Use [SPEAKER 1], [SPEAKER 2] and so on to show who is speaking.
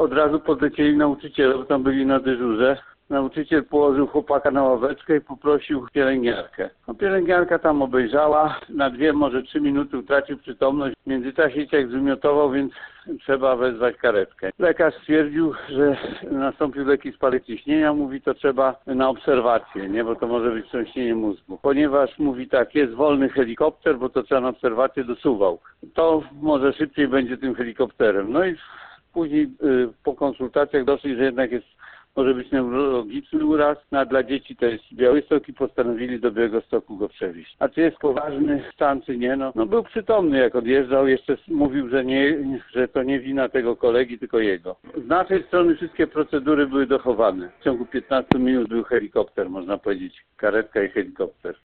[SPEAKER 1] od razu podlecieli nauczyciele, bo tam byli na dyżurze. Nauczyciel położył chłopaka na ławeczkę i poprosił pielęgniarkę. No, pielęgniarka tam obejrzała, na 2, może 3 minuty utracił przytomność. W międzyczasie dzieciak zwymiotował, więc trzeba wezwać karetkę. Lekarz stwierdził, że nastąpił lekki spadek ciśnienia, mówi, to trzeba na obserwację, nie, bo to może być wstrząśnienie mózgu. Ponieważ mówi tak, jest wolny helikopter, bo to trzeba na obserwację do Suwałk. To może szybciej będzie tym helikopterem. No i później po konsultacjach doszli, że jednak może być neurologiczny uraz, a dla dzieci to jest Białystok i postanowili do Białegostoku go przewieźć. A czy jest poważny stan, czy nie? No był przytomny, jak odjeżdżał, jeszcze mówił, że to nie wina tego kolegi, tylko jego. Z naszej strony wszystkie procedury były dochowane. W ciągu 15 minut był helikopter, można powiedzieć, karetka i helikopter.